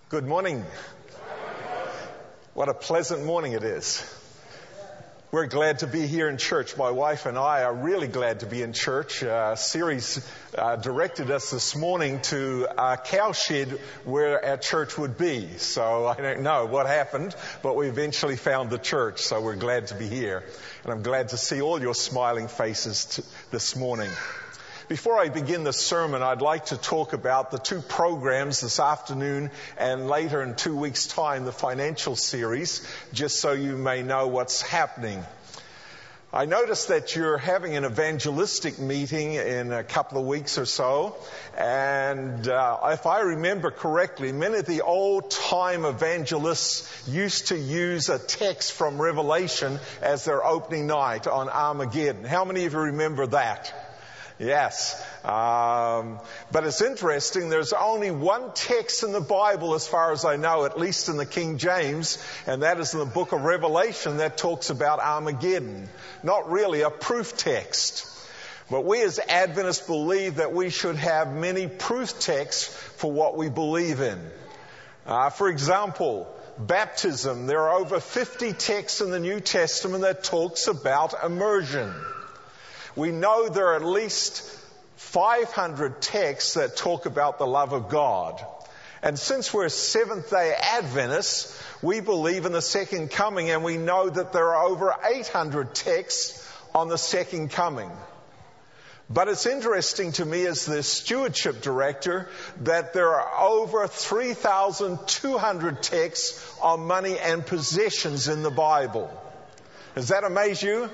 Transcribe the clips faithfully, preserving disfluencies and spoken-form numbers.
Good morning. What a pleasant morning it is. We're glad to be here in church. My wife and I are really glad to be in church. Uh, series uh, directed us this morning to a cowshed where our church would be. So I don't know what happened, but we eventually found the church. So we're glad to be here. And I'm glad to see all your smiling faces t- this morning. Before I begin the sermon, I'd like to talk about the two programs this afternoon and later in two weeks' time, the financial series, just so you may know what's happening. I noticed that you're having an evangelistic meeting in a couple of weeks or so, and uh, if I remember correctly, many of the old-time evangelists used to use a text from Revelation as their opening night on Armageddon. How many of you remember that? Yes. Um, but it's interesting, there's only one text in the Bible, as far as I know, at least in the King James, and that is in the book of Revelation that talks about Armageddon. Not really a proof text. But we as Adventists believe that we should have many proof texts for what we believe in. Uh, for example, baptism. There are over fifty texts in the New Testament that talks about immersion. We know there are at least five hundred texts that talk about the love of God. And since we're Seventh-day Adventists, we believe in the second coming, and we know that there are over eight hundred texts on the second coming. But it's interesting to me as the stewardship director that there are over three thousand two hundred texts on money and possessions in the Bible. Does that amaze you?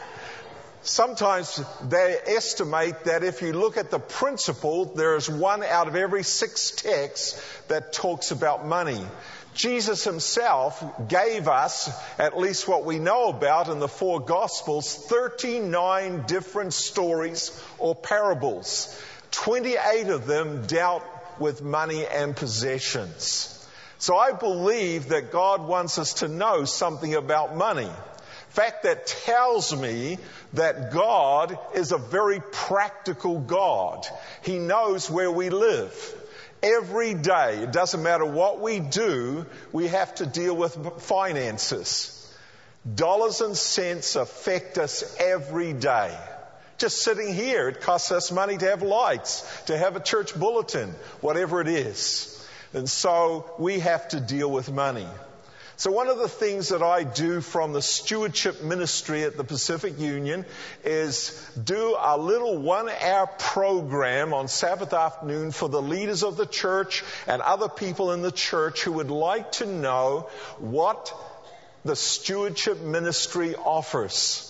Sometimes they estimate that if you look at the principle, there is one out of every six texts that talks about money. Jesus himself gave us, at least what we know about in the four Gospels, thirty-nine different stories or parables. twenty-eight of them dealt with money and possessions. So I believe that God wants us to know something about money. Fact that tells me that God is a very practical God. He knows where we live. Every day, it doesn't matter what we do, we have to deal with finances. Dollars and cents affect us every day. Just sitting here, it costs us money to have lights, to have a church bulletin, whatever it is. And so we have to deal with money. So one of the things that I do from the stewardship ministry at the Pacific Union is do a little one-hour program on Sabbath afternoon for the leaders of the church and other people in the church who would like to know what the stewardship ministry offers.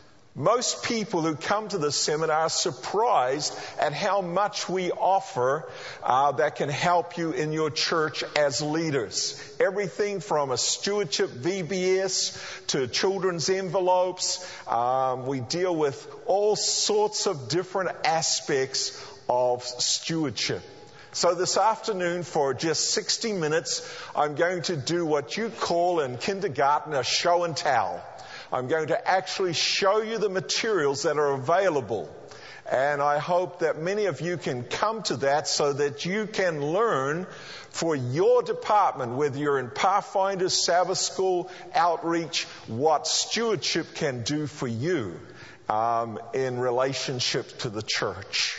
Most people who come to the seminar are surprised at how much we offer uh, that can help you in your church as leaders. Everything from a stewardship V B S to children's envelopes. Um, we deal with all sorts of different aspects of stewardship. So this afternoon, for just sixty minutes, I'm going to do what you call in kindergarten a show and tell. I'm going to actually show you the materials that are available. And I hope that many of you can come to that so that you can learn for your department, whether you're in Pathfinder, Sabbath School, Outreach, what stewardship can do for you um, in relationship to the church.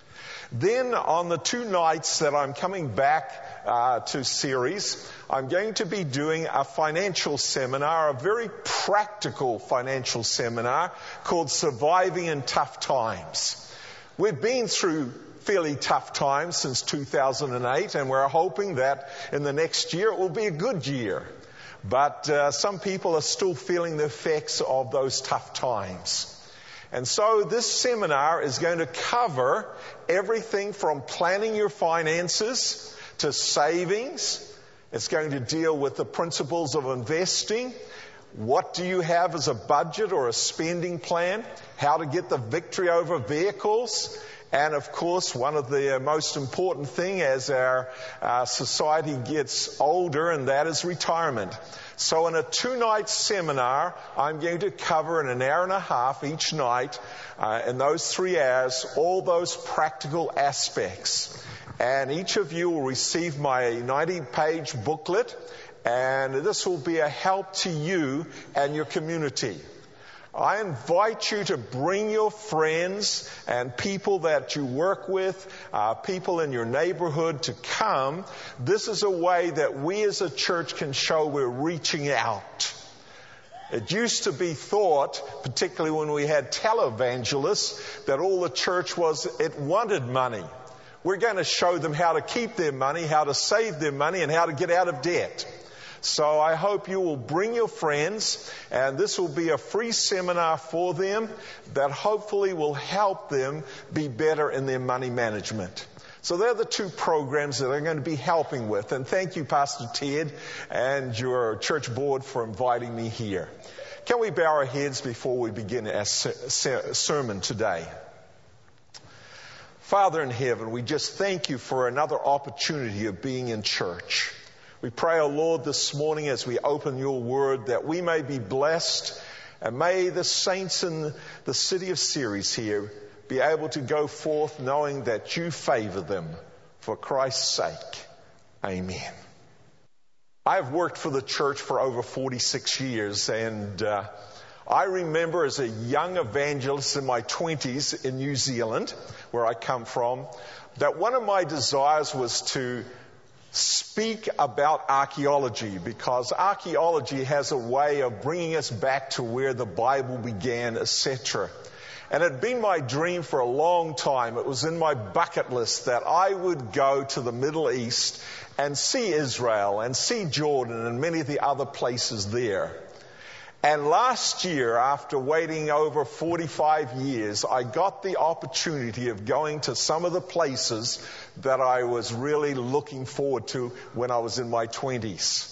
Then on the two nights that I'm coming back uh, to series, I'm going to be doing a financial seminar, a very practical financial seminar called Surviving in Tough Times. We've been through fairly tough times since two thousand eight, and we're hoping that in the next year it will be a good year. But uh, some people are still feeling the effects of those tough times. And so this seminar is going to cover everything from planning your finances to savings. It's going to deal with the principles of investing. What do you have as a budget or a spending plan? How to get the victory over vehicles. And of course, one of the most important thing as our uh, society gets older, and that is retirement. So in a two-night seminar, I'm going to cover in an hour and a half each night, uh, in those three hours, all those practical aspects. And each of you will receive my ninety-page booklet, and this will be a help to you and your community. I invite you to bring your friends and people that you work with, uh, people in your neighborhood to come. This is a way that we as a church can show we're reaching out. It used to be thought, particularly when we had televangelists, that all the church was, it wanted money. We're going to show them how to keep their money, how to save their money, and how to get out of debt. So I hope you will bring your friends, and this will be a free seminar for them that hopefully will help them be better in their money management. So they're the two programs that I'm going to be helping with. And thank you, Pastor Ted, and your church board for inviting me here. Can we bow our heads before we begin our sermon today? Father in heaven, we just thank you for another opportunity of being in church. We pray, O Lord, this morning as we open your word that we may be blessed, and may the saints in the city of Ceres here be able to go forth knowing that you favor them for Christ's sake. Amen. I've worked for the church for over forty-six years, and uh, I remember as a young evangelist in my twenties in New Zealand, where I come from, that one of my desires was to speak about archaeology, because archaeology has a way of bringing us back to where the Bible began, et cetera. And it had been my dream for a long time. It was in my bucket list that I would go to the Middle East and see Israel and see Jordan and many of the other places there. And last year, after waiting over forty-five years, I got the opportunity of going to some of the places that I was really looking forward to when I was in my twenties.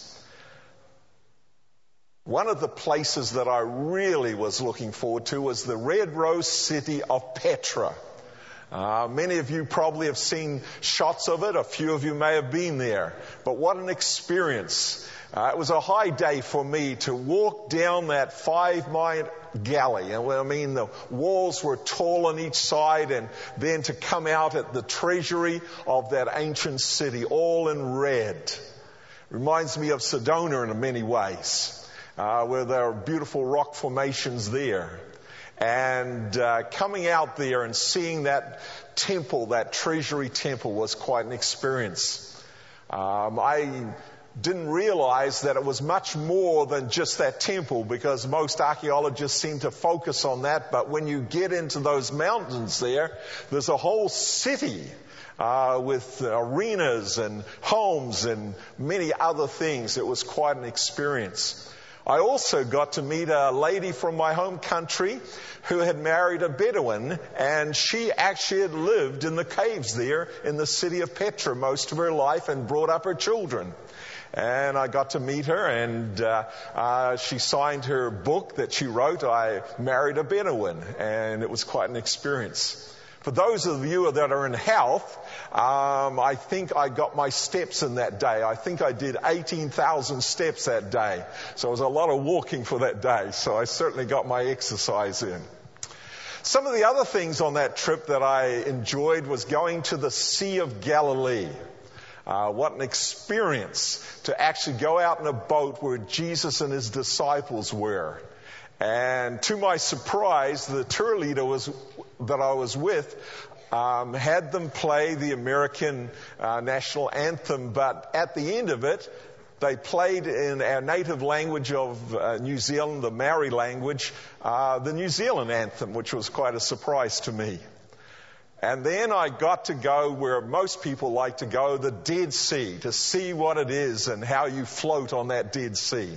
One of the places that I really was looking forward to was the Red Rose city of Petra. Uh, many of you probably have seen shots of it. A few of you may have been there. But what an experience. Uh, it was a high day for me to walk down that five-mile galley. And I mean, the walls were tall on each side, and then to come out at the treasury of that ancient city, all in red. Reminds me of Sedona in many ways, uh, where there are beautiful rock formations there. And uh, coming out there and seeing that temple, that treasury temple, was quite an experience. Um, I didn't realize that it was much more than just that temple, because most archaeologists seem to focus on that. But when you get into those mountains there, there's a whole city uh, with arenas and homes and many other things. It was quite an experience. I also got to meet a lady from my home country who had married a Bedouin, and she actually had lived in the caves there in the city of Petra most of her life and brought up her children. And I got to meet her, and uh, uh, she signed her book that she wrote, I Married a Bedouin, and it was quite an experience. For those of you that are in health, um, I think I got my steps in that day. I think I did eighteen thousand steps that day. So it was a lot of walking for that day. So I certainly got my exercise in. Some of the other things on that trip that I enjoyed was going to the Sea of Galilee. Uh, what an experience to actually go out in a boat where Jesus and his disciples were. And to my surprise, the tour leader was that I was with um, had them play the American uh, national anthem, but at the end of it, they played in our native language of uh, New Zealand, the Maori language, uh, the New Zealand anthem, which was quite a surprise to me. And then I got to go where most people like to go, the Dead Sea, to see what it is and how you float on that Dead Sea.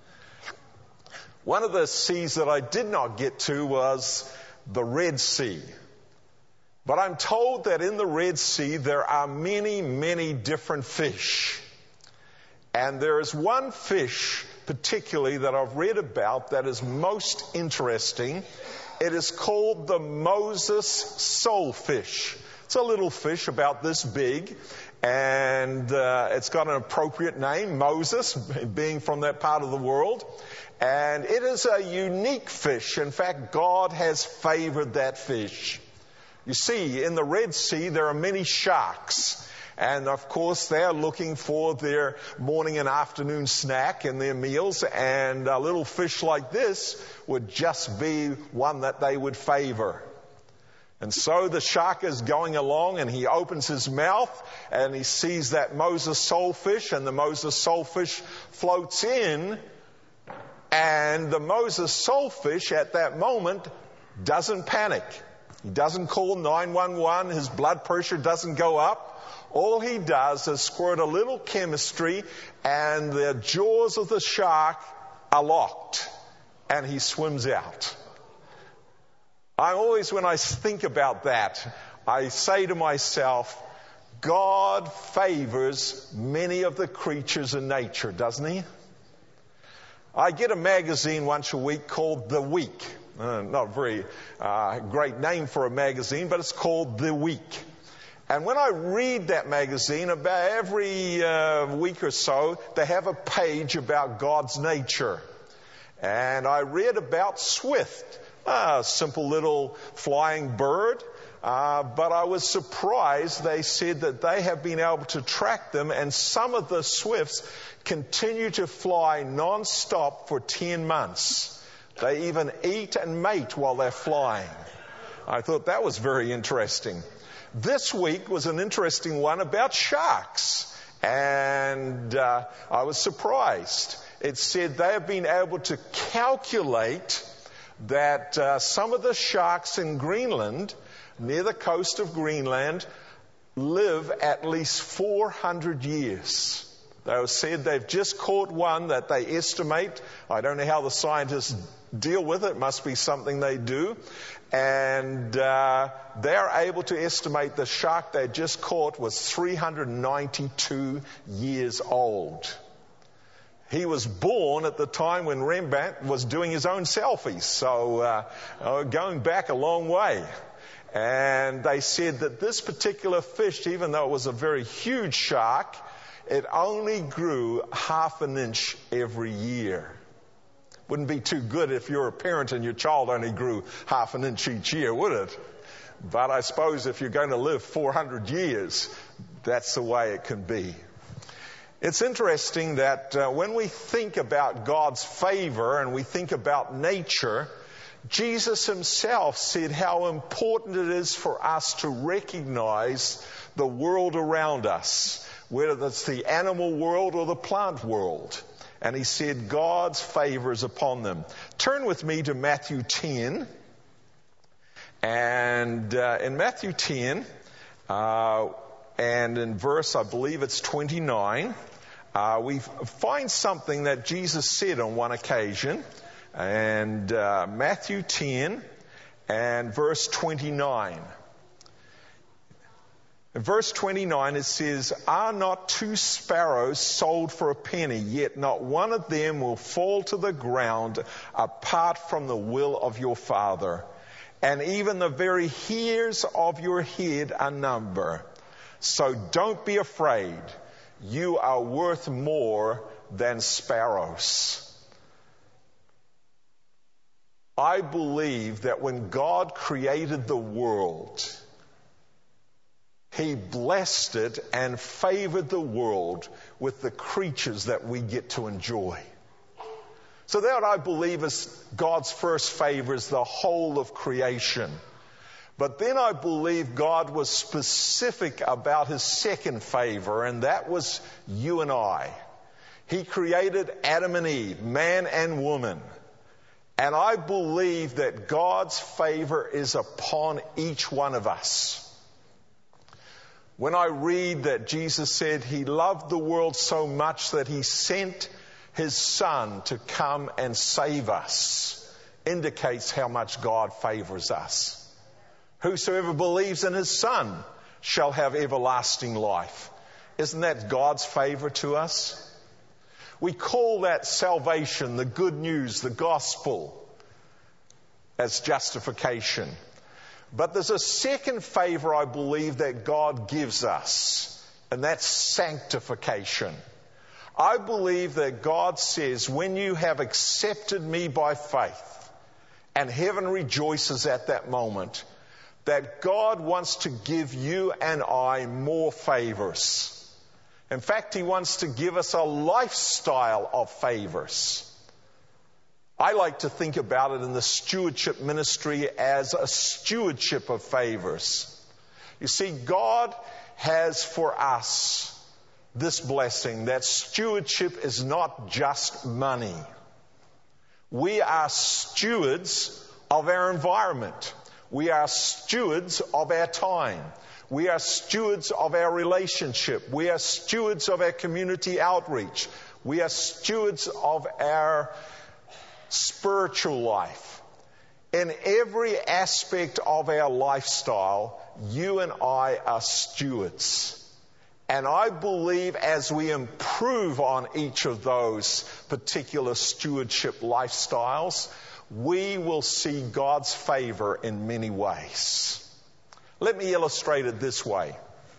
One of the seas that I did not get to was the Red Sea. But I'm told that in the Red Sea there are many, many different fish. And there is one fish particularly that I've read about that is most interesting, It is called the Moses soulfish. It's a little fish about this big, and uh, it's got an appropriate name, Moses, being from that part of the world. And it is a unique fish. In fact, God has favored that fish. You see, in the Red Sea, there are many sharks. And of course, they're looking for their morning and afternoon snack and their meals. And a little fish like this would just be one that they would favor. And so the shark is going along, and he opens his mouth and he sees that Moses soulfish, and the Moses soulfish floats in. And the Moses soulfish at that moment doesn't panic. He doesn't call nine one one. His blood pressure doesn't go up. All he does is squirt a little chemistry, and the jaws of the shark are locked, and he swims out. I always, when I think about that, I say to myself, God favors many of the creatures in nature, doesn't he? I get a magazine once a week called The Week. Uh, not a very uh, great name for a magazine, but it's called The Week. And when I read that magazine, about every uh, week or so, they have a page about God's nature. And I read about Swift, a simple little flying bird. Uh, but I was surprised they said that they have been able to track them, and some of the swifts continue to fly non-stop for ten months. They even eat and mate while they're flying. I thought that was very interesting. This week was an interesting one about sharks, and uh, I was surprised. It said they have been able to calculate that uh, some of the sharks in Greenland, near the coast of Greenland, live at least four hundred years. They said they've just caught one that they estimate. I don't know how the scientists deal with it. It must be something they do. And uh, they're able to estimate the shark they just caught was three hundred ninety-two years old. He was born at the time when Rembrandt was doing his own selfies, so uh, going back a long way. And they said that this particular fish, even though it was a very huge shark, it only grew half an inch every year. Wouldn't be too good if you're a parent and your child only grew half an inch each year, would it? But I suppose if you're going to live four hundred years, that's the way it can be. It's interesting that uh, when we think about God's favor and we think about nature, Jesus himself said how important it is for us to recognize the world around us, whether it's the animal world or the plant world. And he said God's favor is upon them. Turn with me to Matthew ten. And uh, in Matthew ten, uh, and in verse, I believe it's twenty-nine, uh, we find something that Jesus said on one occasion. And uh, Matthew ten and verse twenty-nine. In verse twenty-nine it says, "Are not two sparrows sold for a penny, yet not one of them will fall to the ground apart from the will of your Father. And even the very hairs of your head are numbered. So don't be afraid. You are worth more than sparrows." I believe that when God created the world, he blessed it and favored the world with the creatures that we get to enjoy. So that, I believe, is God's first favor, is the whole of creation. But then I believe God was specific about his second favor, and that was you and I. He created Adam and Eve, man and woman. And I believe that God's favor is upon each one of us. When I read that Jesus said he loved the world so much that he sent his Son to come and save us, indicates how much God favors us. Whosoever believes in his Son shall have everlasting life. Isn't that God's favor to us? We call that salvation, the good news, the gospel. as justification. But there's a second favor I believe that God gives us, and that's sanctification. I believe that God says, when you have accepted me by faith, and heaven rejoices at that moment, that God wants to give you and I more favors. In fact, He wants to give us a lifestyle of favors. I like to think about it in the stewardship ministry as a stewardship of favors. You see, God has for us this blessing that stewardship is not just money. We are stewards of our environment. We are stewards of our time. We are stewards of our relationship. We are stewards of our community outreach. We are stewards of our spiritual life. In every aspect of our lifestyle, you and I are stewards. And I believe as we improve on each of those particular stewardship lifestyles, we will see God's favor in many ways. Let me illustrate it this way.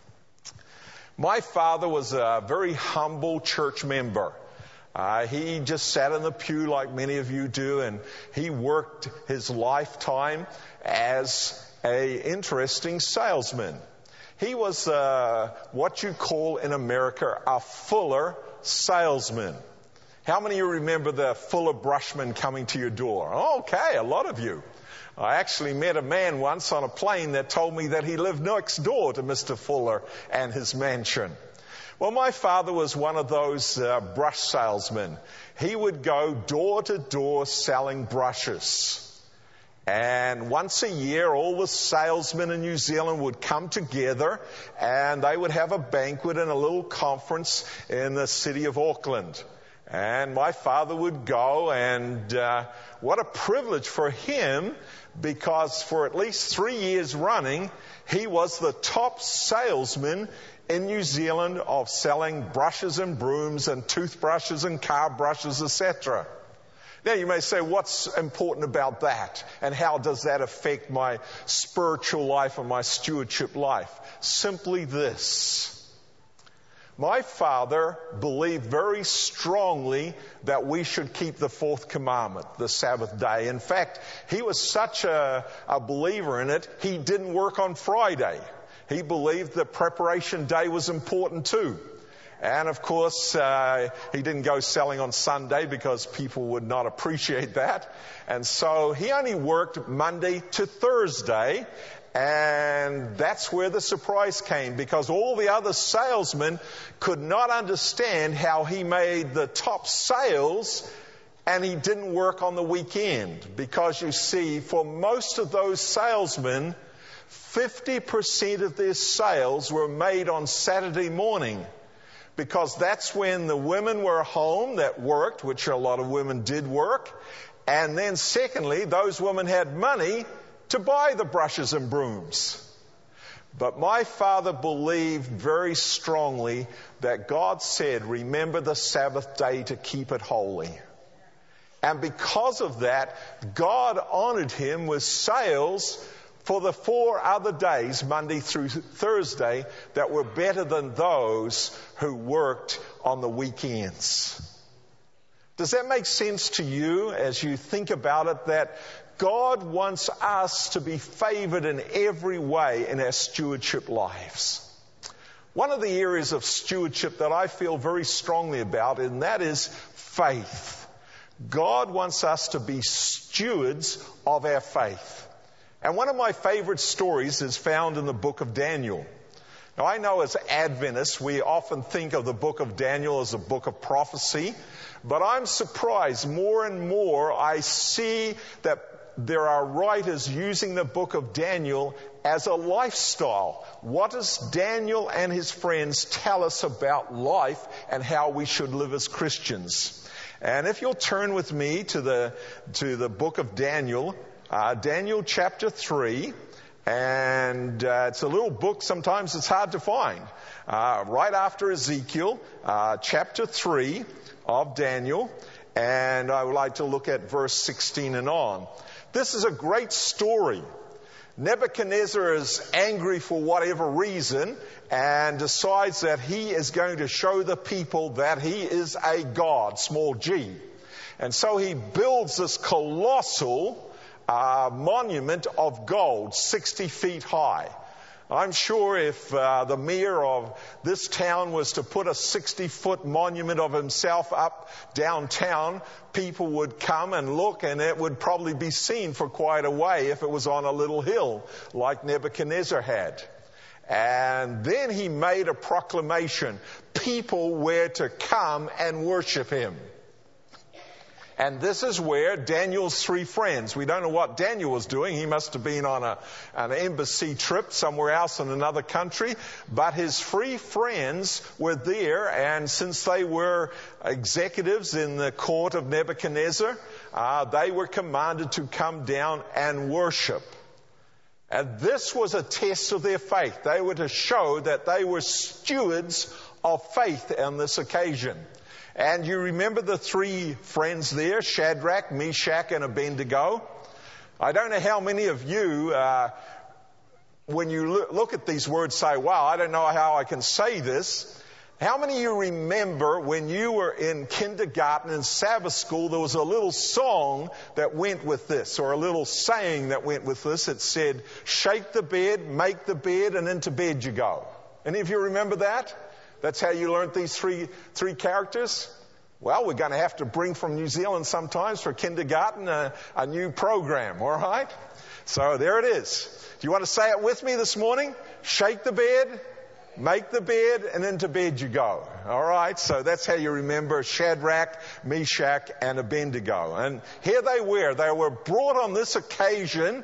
My father was a very humble church member. Uh, he just sat in the pew like many of you do, and he worked his lifetime as a interesting salesman. He was uh, what you call in America a Fuller salesman. How many of you remember the Fuller Brushman coming to your door? Okay, a lot of you. I actually met a man once on a plane that told me that he lived next door to Mister Fuller and his mansion. Well, my father was one of those uh, brush salesmen. He would go door to door selling brushes. And once a year, all the salesmen in New Zealand would come together and they would have a banquet and a little conference in the city of Auckland. And my father would go, and uh, what a privilege for him, because for at least three years running, he was the top salesman in New Zealand of selling brushes and brooms and toothbrushes and car brushes, et cetera. Now you may say, what's important about that? And how does that affect my spiritual life and my stewardship life? Simply this. My father believed very strongly that we should keep the fourth commandment, the Sabbath day. In fact, he was such a, a believer in it, he didn't work on Friday. He believed that preparation day was important too. And of course, uh, he didn't go selling on Sunday because people would not appreciate that. And so he only worked Monday to Thursday. And that's where the surprise came, because all the other salesmen could not understand how he made the top sales and he didn't work on the weekend. Because you see, for most of those salesmen, fifty percent of their sales were made on Saturday morning. Because that's when the women were home that worked, which a lot of women did work. And then secondly, those women had money to buy the brushes and brooms. But my father believed very strongly that God said, remember the Sabbath day to keep it holy. And because of that, God honored him with sales for the four other days, Monday through Thursday, that were better than those who worked on the weekends. Does that make sense to you as you think about it, that God wants us to be favored in every way in our stewardship lives? One of the areas of stewardship that I feel very strongly about, and that is faith. God wants us to be stewards of our faith. And one of my favorite stories is found in the book of Daniel. Now, I know as Adventists, we often think of the book of Daniel as a book of prophecy, but I'm surprised more and more I see that there are writers using the book of Daniel as a lifestyle. What does Daniel and his friends tell us about life and how we should live as Christians? And if you'll turn with me to the to the book of Daniel, uh, Daniel chapter three, and uh, it's a little book, sometimes it's hard to find. Uh, right after Ezekiel, uh, chapter three of Daniel. And I would like to look at verse sixteen and on. This is a great story. Nebuchadnezzar is angry for whatever reason and decides that he is going to show the people that he is a god, small g. And so he builds this colossal uh, monument of gold, sixty feet high. I'm sure if uh, the mayor of this town was to put a sixty-foot monument of himself up downtown, people would come and look, and it would probably be seen for quite a way if it was on a little hill like Nebuchadnezzar had. And then he made a proclamation. People were to come and worship him. And this is where Daniel's three friends, we don't know what Daniel was doing. He must have been on a, an embassy trip somewhere else in another country. But his three friends were there, and since they were executives in the court of Nebuchadnezzar, uh, they were commanded to come down and worship. And this was a test of their faith. They were to show that they were stewards of faith on this occasion. And you remember the three friends there, Shadrach, Meshach, and Abednego? I don't know how many of you, uh, when you look at these words, say, wow, I don't know how I can say this. How many of you remember when you were in kindergarten and Sabbath school, there was a little song that went with this, or a little saying that went with this? It said, shake the bed, make the bed, and into bed you go. Any of you remember that? That's how you learned these three three characters? Well, we're going to have to bring from New Zealand sometimes for kindergarten a, a new program, all right? So there it is. Do you want to say it with me this morning? Shake the bed, make the bed, and into bed you go. All right, so that's how you remember Shadrach, Meshach, and Abednego. And here they were. They were brought on this occasion,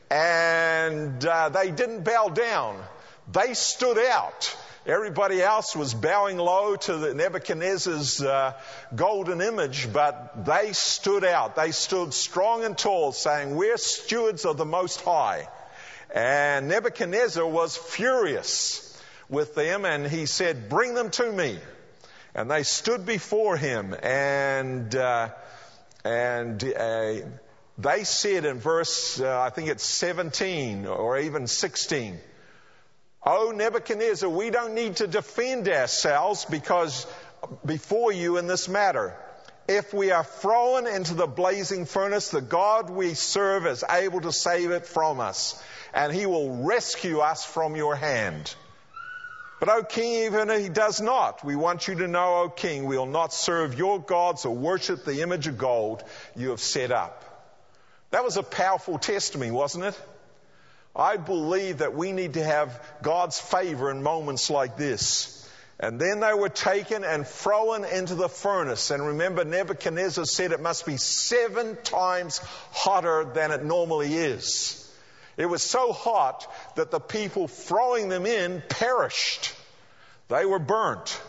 and uh, they didn't bow down. They stood out. Everybody else was bowing low to the Nebuchadnezzar's uh, golden image, but they stood out. They stood strong and tall, saying, we're stewards of the Most High. And Nebuchadnezzar was furious with them, and he said, bring them to me. And they stood before him, and uh, and uh, they said in verse, uh, I think it's seventeen or even sixteen, oh, Nebuchadnezzar, we don't need to defend ourselves because before you in this matter. If we are thrown into the blazing furnace, the God we serve is able to save it from us, and he will rescue us from your hand. But, O king, even if he does not, we want you to know, O king, we will not serve your gods or worship the image of gold you have set up. That was a powerful testimony, wasn't it? I believe that we need to have God's favor in moments like this. And then they were taken and thrown into the furnace. And remember, Nebuchadnezzar said it must be seven times hotter than it normally is. It was so hot that the people throwing them in perished. They were burnt.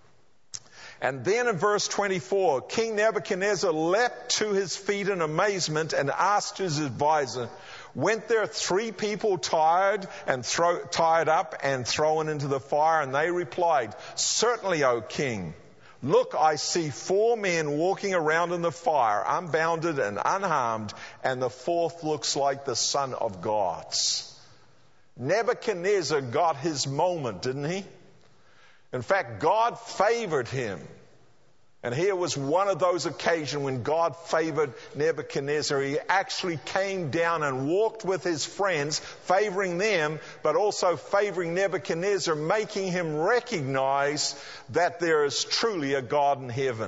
And then in verse twenty-four, King Nebuchadnezzar leapt to his feet in amazement and asked his advisor, went there three people tired and throw, tied up and thrown into the fire? And they replied, certainly, O king. Look, I see four men walking around in the fire, unbounded and unharmed, and the fourth looks like the Son of God's. Nebuchadnezzar got his moment, didn't he? In fact, God favored him. And here was one of those occasions when God favored Nebuchadnezzar. He actually came down and walked with his friends, favoring them, but also favoring Nebuchadnezzar, making him recognize that there is truly a God in heaven.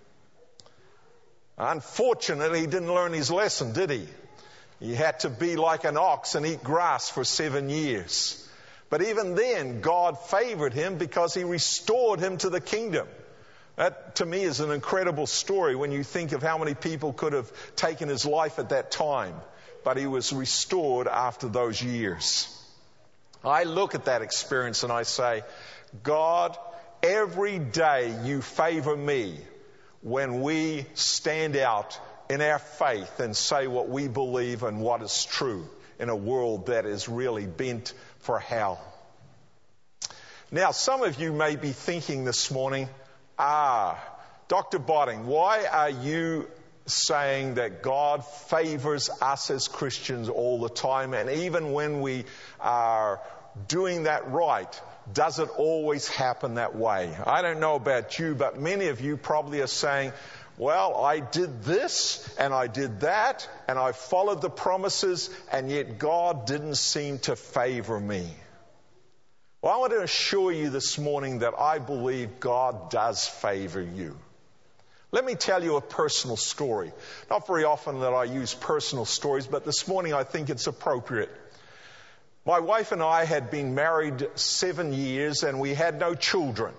Unfortunately, he didn't learn his lesson, did he? He had to be like an ox and eat grass for seven years. But even then, God favored him because he restored him to the kingdom. That, to me, is an incredible story when you think of how many people could have taken his life at that time. But he was restored after those years. I look at that experience and I say, God, every day you favor me when we stand out in our faith and say what we believe and what is true in a world that is really bent for hell. Now, some of you may be thinking this morning, Ah, Doctor Botting, why are you saying that God favors us as Christians all the time, and even when we are doing that right, does it always happen that way? I don't know about you, but many of you probably are saying, well, I did this and I did that and I followed the promises, and yet God didn't seem to favor me. Well, I want to assure you this morning that I believe God does favor you. Let me tell you a personal story. Not very often that I use personal stories, but this morning I think it's appropriate. My wife and I had been married seven years and we had no children.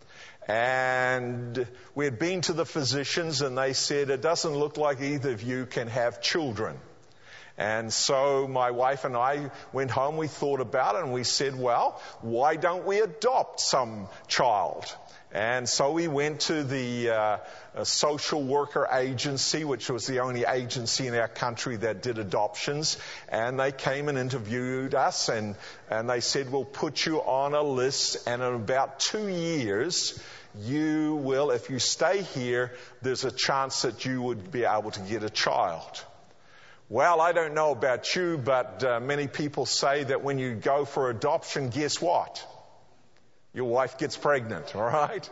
And we had been to the physicians and they said, it doesn't look like either of you can have children. And so my wife and I went home, we thought about it, and we said, well, why don't we adopt some child? And so we went to the uh, social worker agency, which was the only agency in our country that did adoptions. And they came and interviewed us, and, and they said, we'll put you on a list, and in about two years, you will, if you stay here, there's a chance that you would be able to get a child. Well, I don't know about you, but uh, many people say that when you go for adoption, guess what? Your wife gets pregnant, all right?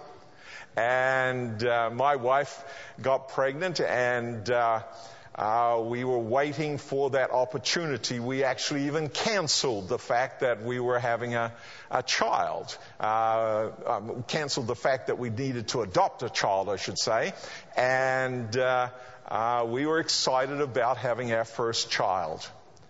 And uh, my wife got pregnant, and uh, uh, we were waiting for that opportunity. We actually even canceled the fact that we were having a, a child. Uh, um, canceled the fact that we needed to adopt a child, I should say. And uh, uh, we were excited about having our first child.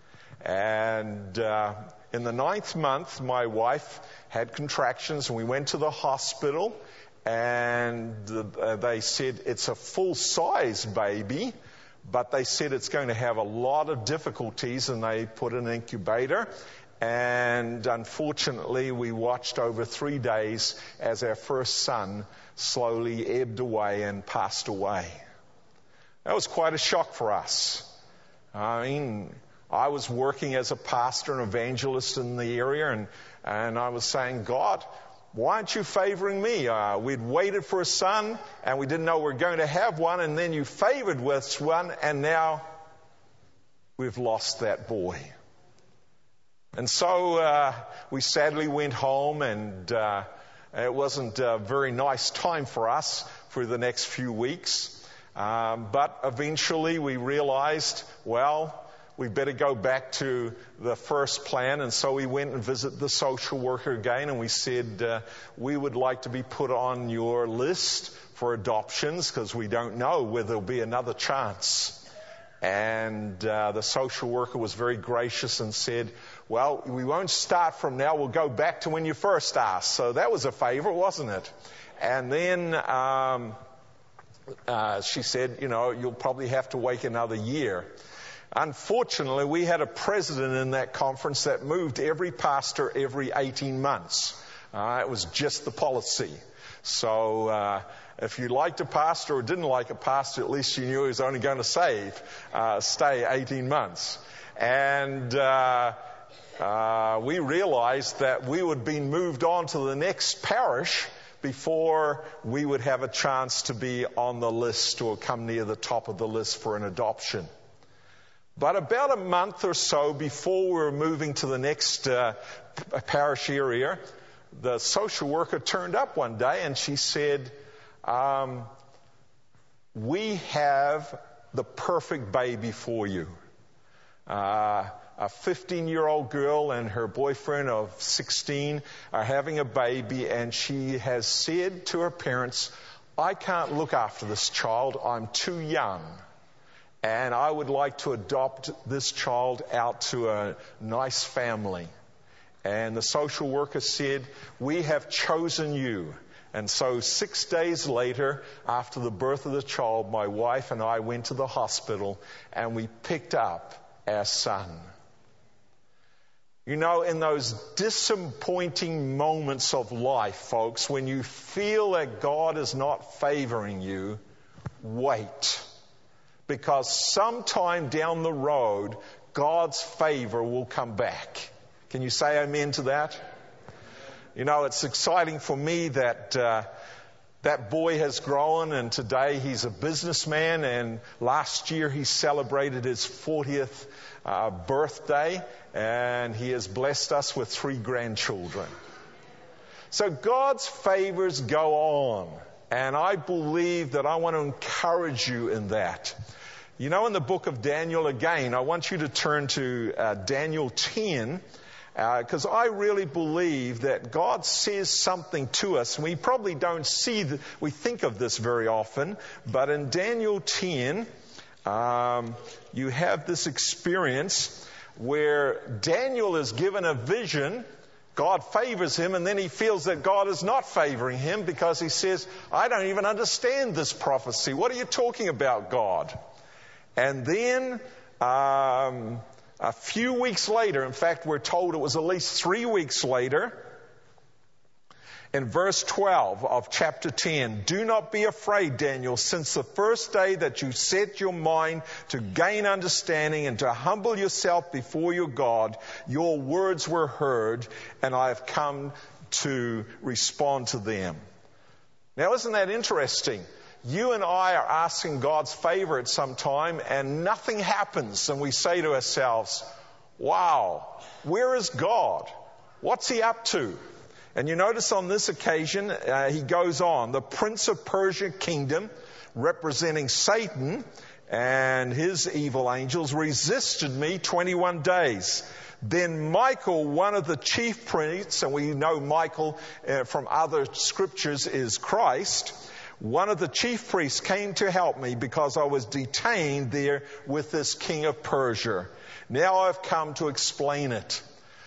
And uh, in the ninth month, my wife had contractions, and we went to the hospital, and uh, they said it's a full-size baby, but they said it's going to have a lot of difficulties, and they put an incubator. And unfortunately, we watched over three days as our first son slowly ebbed away and passed away. That was quite a shock for us. I mean, I was working as a pastor and evangelist in the area, and, and I was saying, God, why aren't you favoring me? Uh, we'd waited for a son, and we didn't know we were going to have one, and then you favored with one, and now we've lost that boy. And so uh, we sadly went home, and uh, it wasn't a very nice time for us for the next few weeks. Um, but eventually we realized, well, we better go back to the first plan. And so we went and visited the social worker again, and we said, uh, we would like to be put on your list for adoptions because we don't know whether there'll be another chance. And uh, the social worker was very gracious and said, well, we won't start from now. We'll go back to when you first asked. So that was a favor, wasn't it? And then um, uh, she said, you know, you'll probably have to wait another year. Unfortunately, we had a president in that conference that moved every pastor every eighteen months. Uh, it was just the policy. So uh, if you liked a pastor or didn't like a pastor, at least you knew he was only going to save, uh, stay eighteen months. And uh, uh, we realized that we would be moved on to the next parish before we would have a chance to be on the list or come near the top of the list for an adoption. But about a month or so before we were moving to the next uh, parish area, the social worker turned up one day and she said, um, we have the perfect baby for you. Uh, a fifteen-year-old girl and her boyfriend of sixteen are having a baby, and she has said to her parents, I can't look after this child, I'm too young. And I would like to adopt this child out to a nice family. And the social worker said, we have chosen you. And so six days later, after the birth of the child, my wife and I went to the hospital and we picked up our son. You know, in those disappointing moments of life, folks, when you feel that God is not favoring you, wait. Because sometime down the road, God's favor will come back. Can you say amen to that? You know, it's exciting for me that uh, That boy has grown, and today he's a businessman, and last year he celebrated his fortieth uh, birthday, and he has blessed us with three grandchildren. So God's favors go on, and I believe that I want to encourage you in that. You know, in the book of Daniel again, I want you to turn to uh, Daniel ten, because uh, I really believe that God says something to us, and we probably don't see, the, we think of this very often, but in Daniel ten, um, you have this experience where Daniel is given a vision. God favors him, and then he feels that God is not favoring him because he says, I don't even understand this prophecy. What are you talking about, God? And then um, a few weeks later, in fact, we're told it was at least three weeks later, in verse twelve of chapter ten, do not be afraid, Daniel, since the first day that you set your mind to gain understanding and to humble yourself before your God, your words were heard, and I have come to respond to them. Now, isn't that interesting? You and I are asking God's favor at some time, and nothing happens, and we say to ourselves, wow, where is God? What's he up to? And you notice on this occasion, uh, he goes on, the prince of Persia kingdom, representing Satan and his evil angels, resisted me twenty-one days. Then Michael, one of the chief priests, and we know Michael uh, from other scriptures is Christ, one of the chief priests came to help me because I was detained there with this king of Persia. Now I've come to explain it.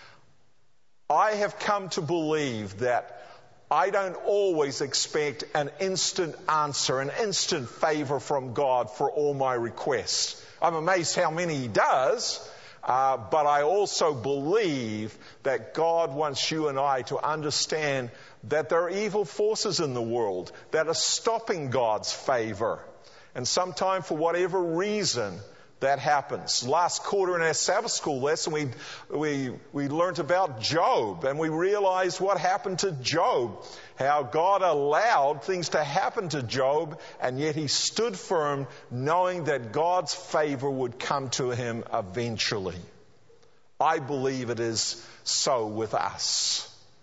I have come to believe that I don't always expect an instant answer, an instant favor from God for all my requests. I'm amazed how many he does, uh, but I also believe that God wants you and I to understand that there are evil forces in the world that are stopping God's favor. And sometime, for whatever reason, that happens. Last quarter in our Sabbath school lesson, we we we learned about Job, and we realized what happened to Job, how God allowed things to happen to Job, and yet he stood firm, knowing that God's favor would come to him eventually. I believe it is so with us.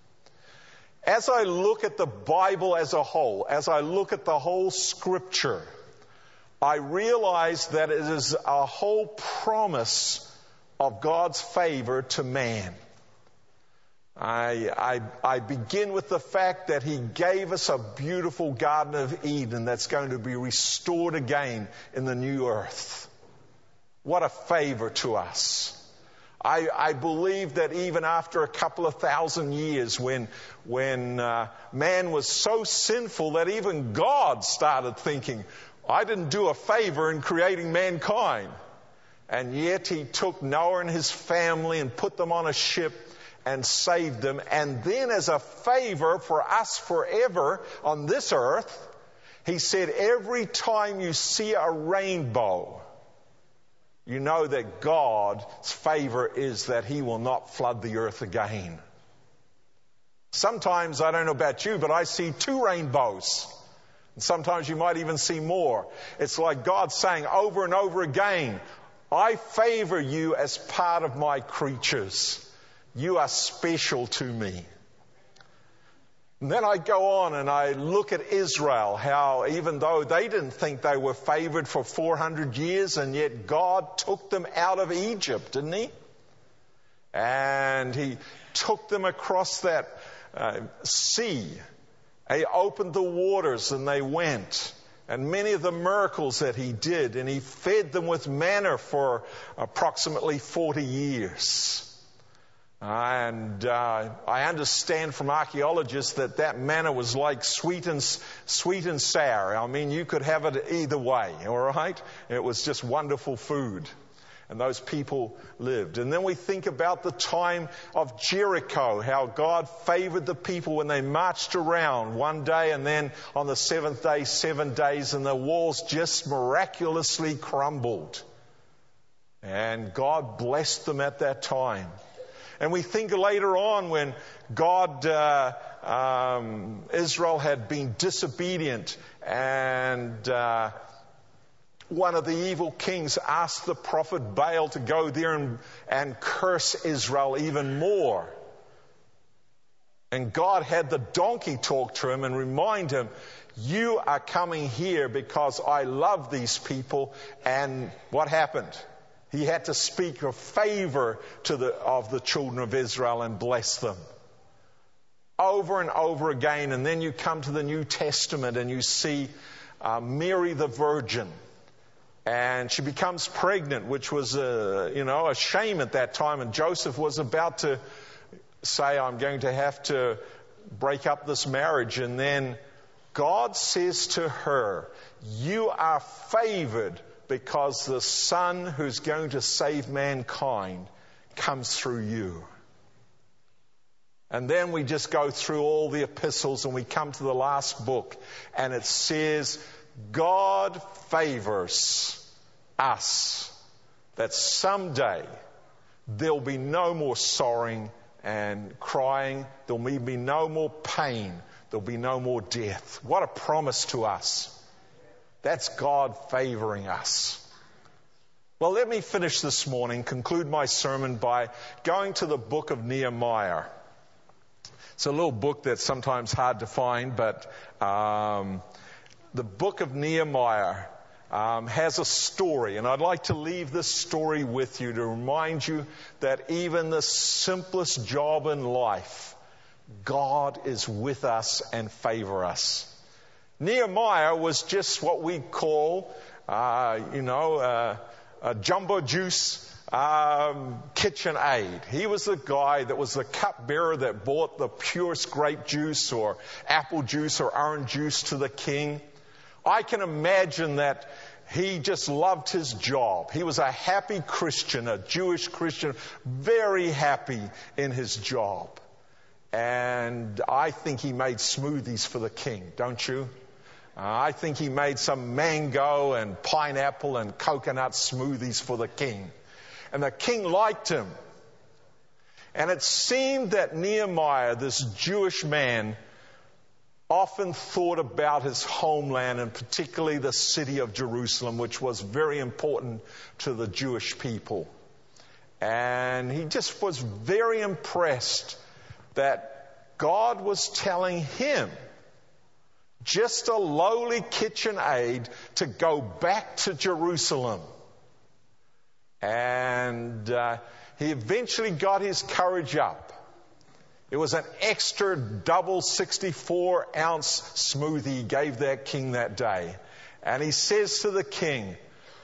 As I look at the Bible as a whole, as I look at the whole Scripture, I realize that it is a whole promise of God's favor to man. I, I, I begin with the fact that he gave us a beautiful Garden of Eden that's going to be restored again in the new earth. What a favor to us. I, I believe that even after a couple of thousand years, when when uh, man was so sinful that even God started thinking, I didn't do a favor in creating mankind. And yet he took Noah and his family and put them on a ship and saved them. And then as a favor for us forever on this earth, he said, every time you see a rainbow, you know that God's favor is that he will not flood the earth again. Sometimes, I don't know about you, but I see two rainbows. And sometimes you might even see more. It's like God saying over and over again, I favor you as part of my creatures. You are special to me. And then I go on and I look at Israel, how even though they didn't think they were favored for four hundred years, and yet God took them out of Egypt, didn't he? And he took them across that uh, sea. He opened the waters and they went. And many of the miracles that he did, and he fed them with manna for approximately forty years. And uh, I understand from archaeologists that that manna was like sweet and sweet and sour. I mean, you could have it either way, all right? It was just wonderful food. And those people lived. And then we think about the time of Jericho, how God favored the people when they marched around one day, and then on the seventh day, seven days, and the walls just miraculously crumbled. And God blessed them at that time. and we think later on when God, uh, um, Israel had been disobedient, and uh, one of the evil kings asked the prophet Baal to go there and, and curse Israel even more. And God had the donkey talk to him and remind him, you are coming here because I love these people. And what happened? He had to speak a favor to the, of the children of Israel and bless them. Over and over again. And then you come to the New Testament and you see uh, Mary the Virgin. And she becomes pregnant, which was a, you know, a shame at that time. And Joseph was about to say, I'm going to have to break up this marriage. And then God says to her, you are favored because the Son who's going to save mankind comes through you. And then we just go through all the epistles and we come to the last book, and it says, God favors us, that someday there'll be no more sorrowing and crying. There'll be no more pain. There'll be no more death. What a promise to us. That's God favoring us. Well, let me finish this morning, conclude my sermon by going to the book of Nehemiah. It's a little book that's sometimes hard to find, but um, the book of Nehemiah um, has a story, and I'd like to leave this story with you to remind you that even the simplest job in life, God is with us and favor us. Nehemiah was just what we call, uh, you know, uh, a jumbo juice um, kitchen aid. He was the guy that was the cupbearer that brought the purest grape juice or apple juice or orange juice to the king. I can imagine that he just loved his job. He was a happy Christian, a Jewish Christian, very happy in his job. And I think he made smoothies for the king, don't you? Uh, I think he made some mango and pineapple and coconut smoothies for the king. And the king liked him. And it seemed that Nehemiah, this Jewish man, often thought about his homeland, and particularly the city of Jerusalem, which was very important to the Jewish people. And he just was very impressed that God was telling him, just a lowly kitchen aide, to go back to Jerusalem. And uh, he eventually got his courage up. It was an extra double sixty-four ounce smoothie he gave that king that day. And he says to the king,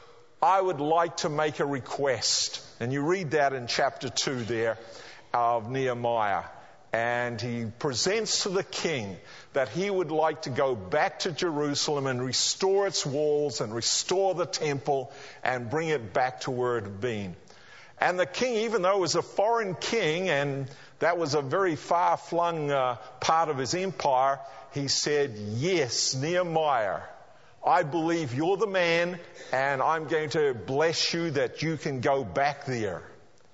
I would like to make a request. And you read that in chapter two there of Nehemiah. And he presents to the king that he would like to go back to Jerusalem and restore its walls and restore the temple and bring it back to where it had been. And the king, even though it was a foreign king and that was a very far-flung uh, part of his empire, he said, yes, Nehemiah, I believe you're the man, and I'm going to bless you that you can go back there.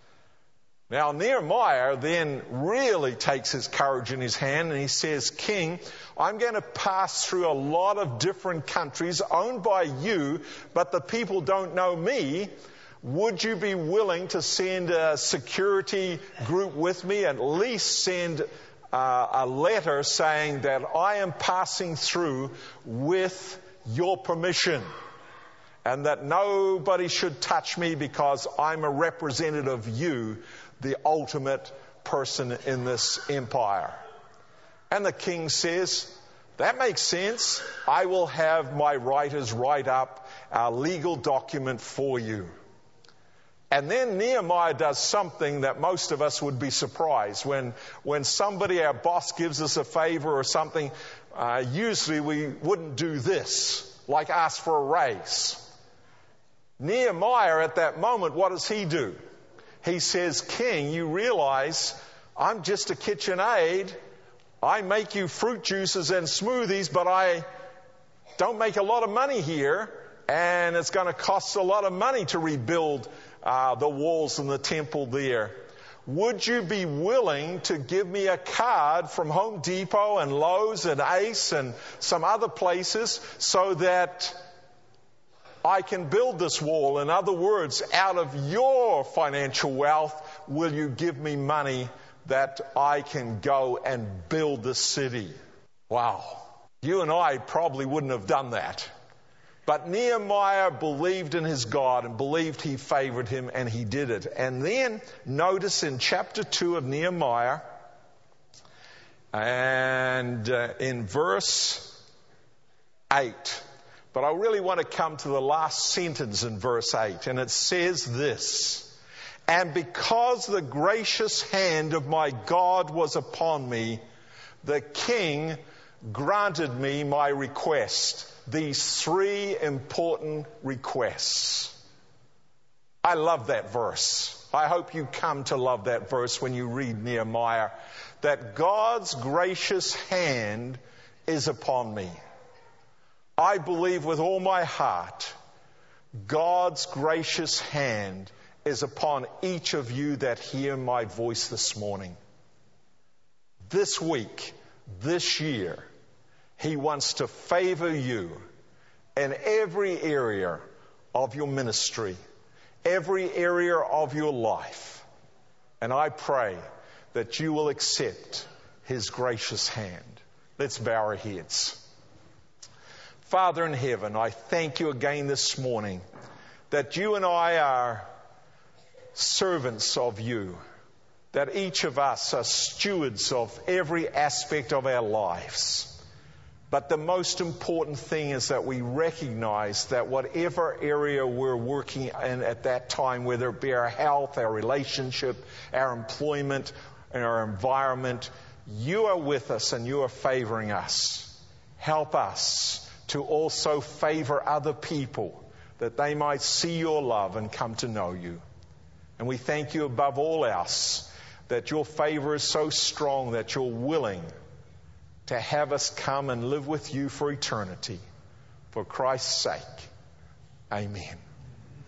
Now, Nehemiah then really takes his courage in his hand, and he says, King, I'm going to pass through a lot of different countries owned by you, but the people don't know me. Would you be willing to send a security group with me, and at least send uh, a letter saying that I am passing through with your permission, and that nobody should touch me because I'm a representative of you, the ultimate person in this empire? And the king says, that makes sense. I will have my writers write up a legal document for you. And then Nehemiah does something that most of us would be surprised. When when somebody, our boss, gives us a favor or something, uh, usually we wouldn't do this, like ask for a raise. Nehemiah, at that moment, what does he do? He says, King, you realize I'm just a kitchen aide. I make you fruit juices and smoothies, but I don't make a lot of money here, and it's going to cost a lot of money to rebuild uh, the walls and the temple there. would you be willing to give me a card from Home Depot and Lowe's and Ace and some other places so that I can build this wall? In other words, out of your financial wealth, will you give me money that I can go and build this city? Wow. You and I probably wouldn't have done that. But Nehemiah believed in his God and believed he favored him, and he did it. And then notice in chapter two of Nehemiah and uh, in verse eight, but I really want to come to the last sentence in verse eight, and it says this: "And because the gracious hand of my God was upon me, the king granted me my request." These three important requests. I love that verse. I hope you come to love that verse when you read Nehemiah, that God's gracious hand is upon me. I believe with all my heart God's gracious hand is upon each of you that hear my voice this morning. This week, this year, He wants to favor you in every area of your ministry, every area of your life. And I pray that you will accept His gracious hand. Let's bow our heads. Father in heaven, I thank you again this morning that you and I are servants of you, that each of us are stewards of every aspect of our lives. But the most important thing is that we recognize that whatever area we're working in at that time, whether it be our health, our relationship, our employment, and our environment, you are with us and you are favoring us. Help us to also favor other people, that they might see your love and come to know you. And we thank you above all else that your favor is so strong that you're willing to have us come and live with you for eternity. For Christ's sake, amen.